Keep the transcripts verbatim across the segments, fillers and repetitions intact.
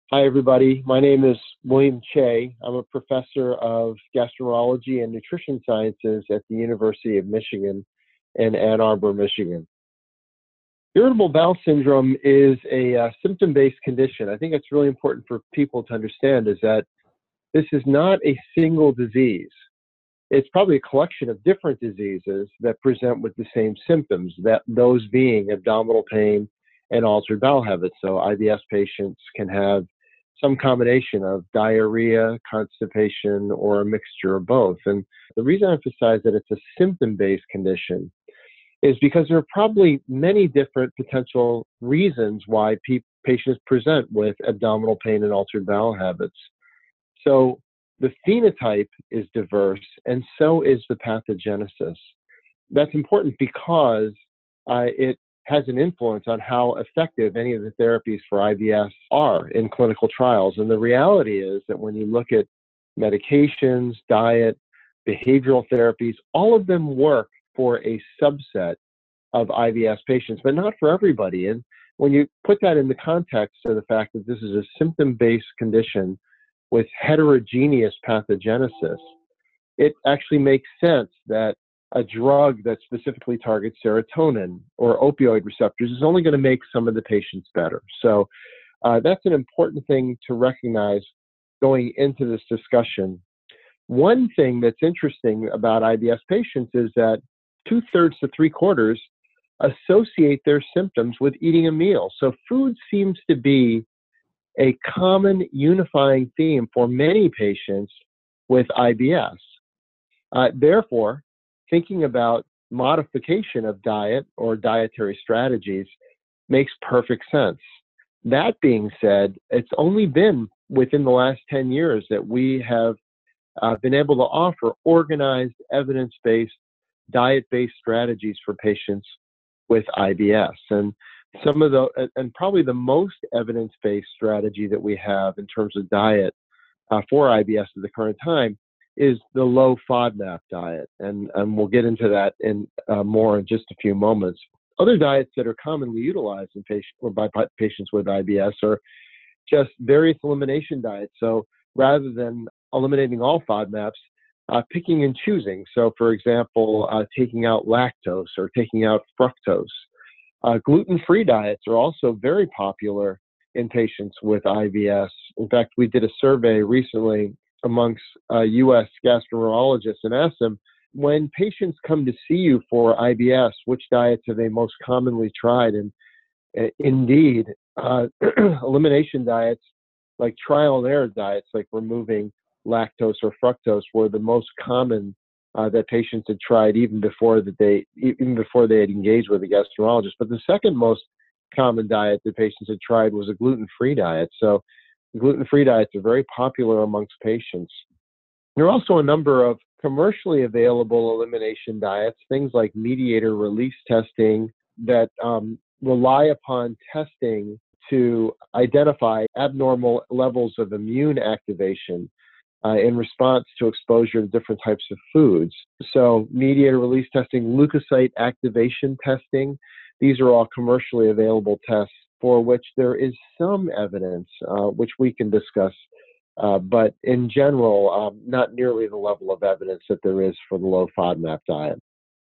Hi, everybody. My name is William Che. I'm a professor of gastroenterology and nutrition sciences at the University of Michigan in Ann Arbor, Michigan. Irritable bowel syndrome is a uh, symptom-based condition. I think it's really important for people to understand is that this is not a single disease. It's probably a collection of different diseases that present with the same symptoms, that those being abdominal pain and altered bowel habits. So I B S patients can have some combination of diarrhea, constipation, or a mixture of both. And the reason I emphasize that it's a symptom-based condition is because there are probably many different potential reasons why pe- patients present with abdominal pain and altered bowel habits. So the phenotype is diverse, and so is the pathogenesis. That's important because uh, it has an influence on how effective any of the therapies for I B S are in clinical trials. And the reality is that when you look at medications, diet, behavioral therapies, all of them work for a subset of I B S patients, but not for everybody. And when you put that in the context of the fact that this is a symptom-based condition with heterogeneous pathogenesis, it actually makes sense that a drug that specifically targets serotonin or opioid receptors is only going to make some of the patients better. So uh, that's an important thing to recognize going into this discussion. One thing that's interesting about I B S patients is that two-thirds to three-quarters associate their symptoms with eating a meal. So food seems to be a common unifying theme for many patients with I B S. Uh, therefore, thinking about modification of diet or dietary strategies makes perfect sense. That being said, it's only been within the last ten years that we have uh, been able to offer organized, evidence-based, diet-based strategies for patients with I B S. And some of the, and probably the most evidence-based strategy that we have in terms of diet uh, for I B S at the current time is the low FODMAP diet. And, and we'll get into that in uh, more in just a few moments. Other diets that are commonly utilized in patient, or by patients with I B S are just various elimination diets. So rather than eliminating all FODMAPs, uh, picking and choosing. So for example, uh, taking out lactose or taking out fructose. Uh, gluten-free diets are also very popular in patients with I B S. In fact, we did a survey recently amongst uh, U S gastroenterologists and asked them, when patients come to see you for I B S, which diets are they most commonly tried? And uh, indeed, uh, elimination diets like trial and error diets, like removing lactose or fructose, were the most common uh, that patients had tried even before that they even before they had engaged with a gastroenterologist. But the second most common diet that patients had tried was a gluten-free diet. So gluten-free diets are very popular amongst patients. There are also a number of commercially available elimination diets, things like mediator release testing that um, rely upon testing to identify abnormal levels of immune activation uh, in response to exposure to different types of foods. So mediator release testing, leukocyte activation testing, these are all commercially available tests for which there is some evidence, uh, which we can discuss, uh, but in general, um, not nearly the level of evidence that there is for the low FODMAP diet.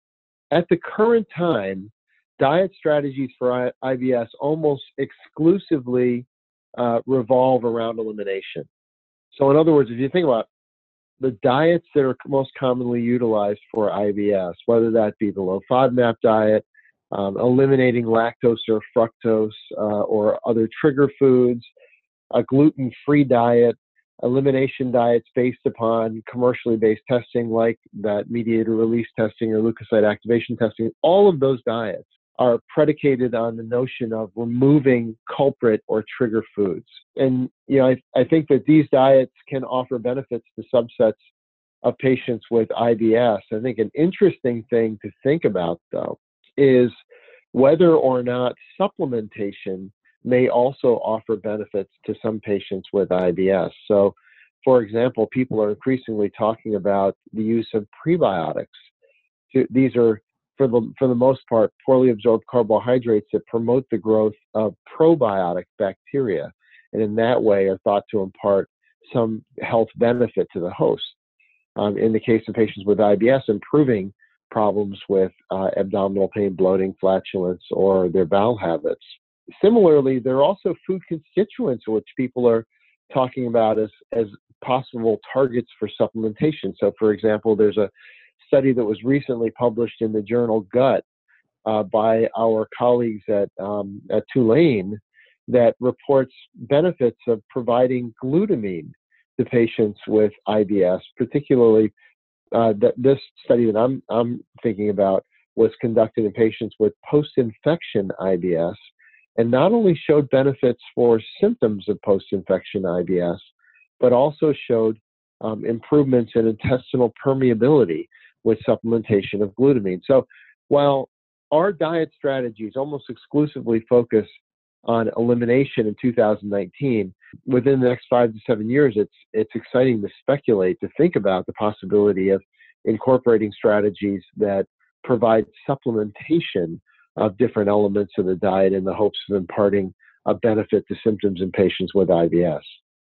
At the current time, diet strategies for I B S almost exclusively uh, revolve around elimination. So in other words, if you think about the diets that are most commonly utilized for I B S, whether that be the low FODMAP diet, um, eliminating lactose or fructose uh, or other trigger foods, a gluten-free diet, elimination diets based upon commercially based testing like that mediator release testing or leukocyte activation testing, all of those diets are predicated on the notion of removing culprit or trigger foods. And, you know, I, I think that these diets can offer benefits to subsets of patients with I B S. I think an interesting thing to think about, though, is whether or not supplementation may also offer benefits to some patients with I B S. So, for example, people are increasingly talking about the use of prebiotics. These are, for the, for the most part, poorly absorbed carbohydrates that promote the growth of probiotic bacteria. and in that way are thought to impart some health benefit to the host. Um, in the case of patients with I B S, improving problems with uh, abdominal pain, bloating, flatulence, or their bowel habits. Similarly, there are also food constituents which people are talking about as, as possible targets for supplementation. So, for example, there's a study that was recently published in the journal Gut uh, by our colleagues at, um, at Tulane that reports benefits of providing glutamine to patients with I B S, particularly uh, that this study that I'm, I'm thinking about was conducted in patients with post-infection I B S, and not only showed benefits for symptoms of post-infection I B S, but also showed um, improvements in intestinal permeability with supplementation of glutamine. So while our diet strategies almost exclusively focus on elimination in two thousand nineteen, within the next five to seven years, it's it's exciting to speculate, to think about the possibility of incorporating strategies that provide supplementation of different elements of the diet in the hopes of imparting a benefit to symptoms in patients with I B S.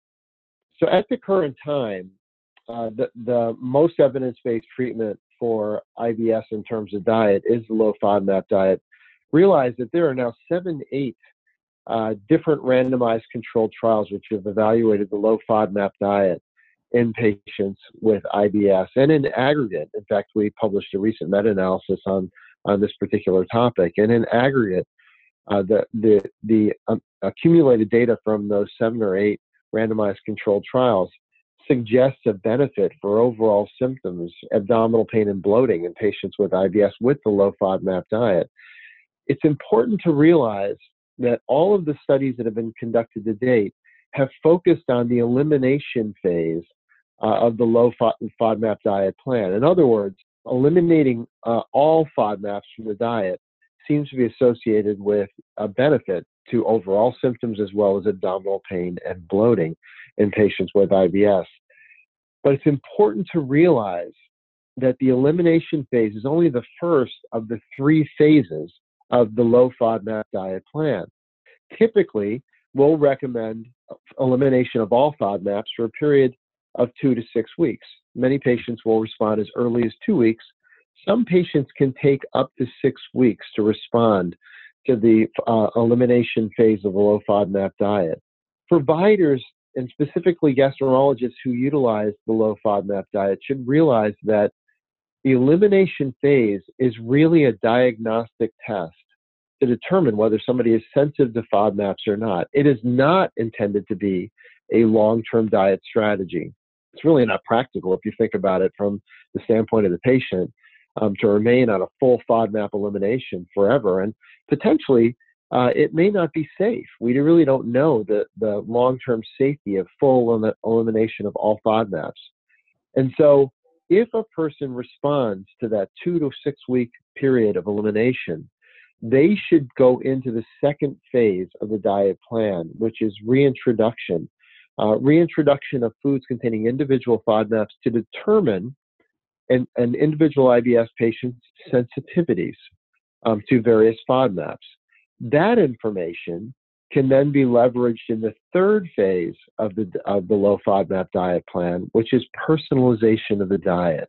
So at the current time, uh, the, the most evidence-based treatment for I B S in terms of diet is the low FODMAP diet. Realize that there are now seven, eight uh, different randomized controlled trials which have evaluated the low FODMAP diet in patients with I B S. And in aggregate, in fact, we published a recent meta-analysis on, on this particular topic. And in aggregate, uh, the, the, the um, accumulated data from those seven or eight randomized controlled trials suggests a benefit for overall symptoms, abdominal pain and bloating in patients with I B S with the low FODMAP diet. It's important to realize that all of the studies that have been conducted to date have focused on the elimination phase uh, of the low FODMAP diet plan. In other words, eliminating uh, all FODMAPs from the diet seems to be associated with a benefit to overall symptoms as well as abdominal pain and bloating in patients with I B S. But it's important to realize that the elimination phase is only the first of the three phases of the low FODMAP diet plan. Typically, we'll recommend elimination of all FODMAPs for a period of two to six weeks. Many patients will respond as early as two weeks. Some patients can take up to six weeks to respond to the uh, elimination phase of the low FODMAP diet. Providers, and specifically gastroenterologists who utilize the low FODMAP diet, should realize that the elimination phase is really a diagnostic test to determine whether somebody is sensitive to FODMAPs or not. It is not intended to be a long-term diet strategy. It's really not practical if you think about it from the standpoint of the patient um, to remain on a full FODMAP elimination forever. And potentially, uh, it may not be safe. We really don't know the, the long-term safety of full elim- elimination of all FODMAPs. And so if a person responds to that two to six week period of elimination, they should go into the second phase of the diet plan, which is reintroduction. Uh, reintroduction of foods containing individual FODMAPs to determine an, an individual I B S patient's sensitivities um, to various FODMAPs. That information can then be leveraged in the third phase of the, of the low FODMAP diet plan, which is personalization of the diet.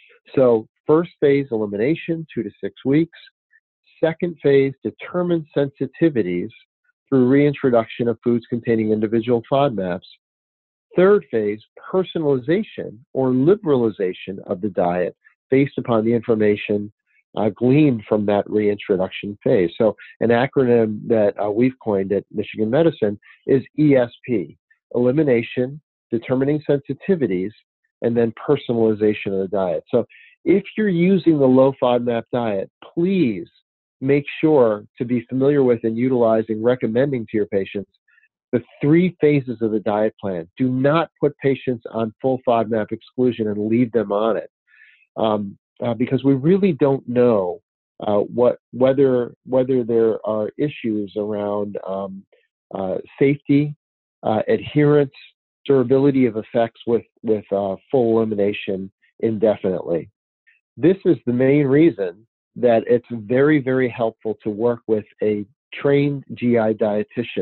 So first phase, elimination, two to six weeks. Second phase, determine sensitivities through reintroduction of foods containing individual FODMAPs. Third phase, personalization or liberalization of the diet based upon the information uh, gleaned from that reintroduction phase. So an acronym that uh, we've coined at Michigan Medicine is E S P, elimination, determining sensitivities, and then personalization of the diet. So if you're using the low FODMAP diet, please make sure to be familiar with and utilizing, recommending to your patients the three phases of the diet plan. Do not put patients on full FODMAP exclusion and leave them on it, um, uh, because we really don't know uh, what whether whether there are issues around um, uh, safety, uh, adherence, durability of effects with with uh, full elimination indefinitely. This is the main reason that it's very, very helpful to work with a trained G I dietitian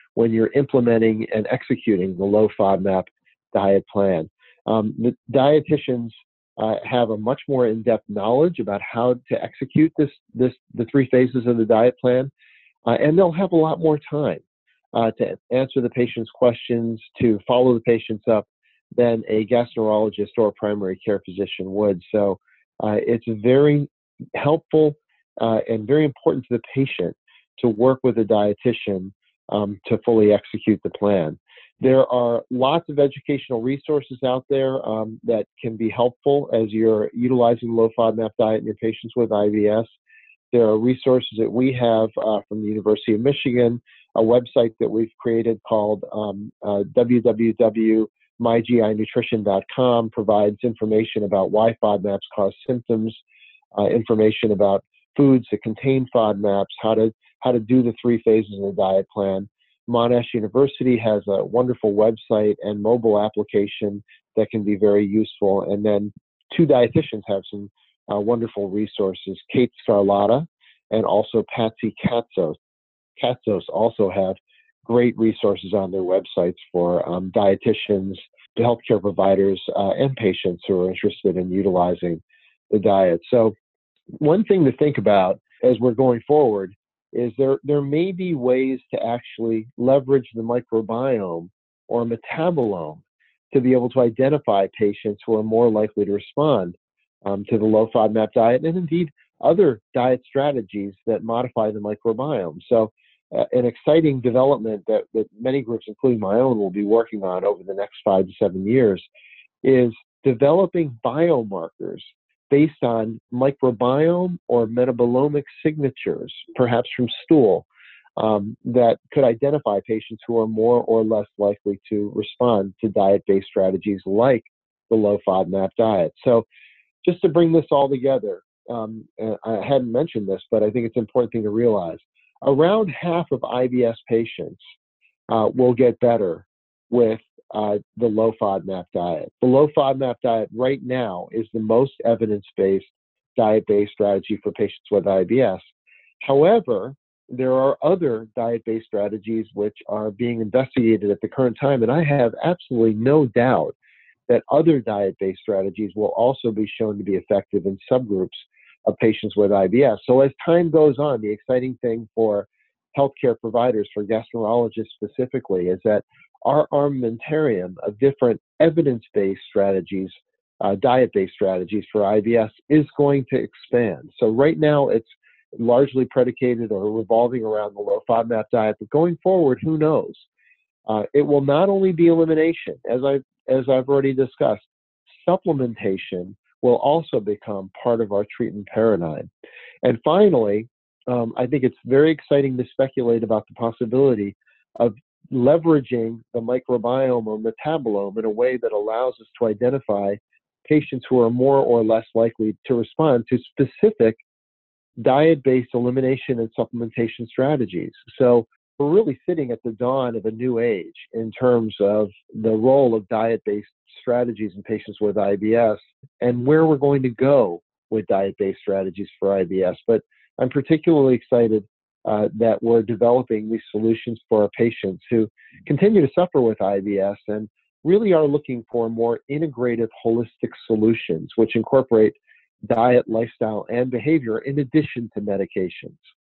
when you're implementing and executing the low FODMAP diet plan. Um, the dietitians uh, have a much more in-depth knowledge about how to execute this, this, the three phases of the diet plan, uh, and they'll have a lot more time uh, to answer the patient's questions, to follow the patients up than a gastroenterologist or a primary care physician would. So uh, it's very helpful uh, and very important to the patient to work with a dietitian um, to fully execute the plan. There are lots of educational resources out there um, that can be helpful as you're utilizing low FODMAP diet in your patients with I B S. There are resources that we have uh, from the University of Michigan, a website that we've created called um, uh, w w w dot my g i nutrition dot com provides information about why FODMAPs cause symptoms, uh, information about foods that contain FODMAPs, how to how to do the three phases of the diet plan. Monash University has a wonderful website and mobile application that can be very useful. And then two dietitians have some uh, wonderful resources. Kate Scarlatta and also Patsy Katzos. Katzos also have great resources on their websites for um, dietitians, healthcare providers, uh, and patients who are interested in utilizing the diet. So one thing to think about as we're going forward is there, there may be ways to actually leverage the microbiome or metabolome to be able to identify patients who are more likely to respond um, to the low FODMAP diet, and indeed other diet strategies that modify the microbiome. So uh, an exciting development that, that many groups, including my own, will be working on over the next five to seven years is developing biomarkers based on microbiome or metabolomic signatures, perhaps from stool, um, that could identify patients who are more or less likely to respond to diet-based strategies like the low FODMAP diet. So just to bring this all together, um, I hadn't mentioned this, but I think it's an important thing to realize. Around half of I B S patients uh, will get better with uh, the low FODMAP diet. The low FODMAP diet right now is the most evidence-based diet-based strategy for patients with I B S. However, there are other diet-based strategies which are being investigated at the current time, and I have absolutely no doubt that other diet-based strategies will also be shown to be effective in subgroups of patients with I B S. So as time goes on, the exciting thing for healthcare providers, for gastroenterologists specifically, is that our armamentarium of different evidence-based strategies, uh, diet-based strategies for I B S is going to expand. So right now it's largely predicated or revolving around the low FODMAP diet, but going forward, who knows? Uh, it will not only be elimination, as I've, as I've already discussed, supplementation will also become part of our treatment paradigm. And finally, um, I think it's very exciting to speculate about the possibility of leveraging the microbiome or metabolome in a way that allows us to identify patients who are more or less likely to respond to specific diet-based elimination and supplementation strategies. So we're really sitting at the dawn of a new age in terms of the role of diet-based strategies in patients with I B S and where we're going to go with diet-based strategies for I B S. But I'm particularly excited uh, that we're developing these solutions for our patients who continue to suffer with I B S and really are looking for more integrative, holistic solutions which incorporate diet, lifestyle, and behavior in addition to medications.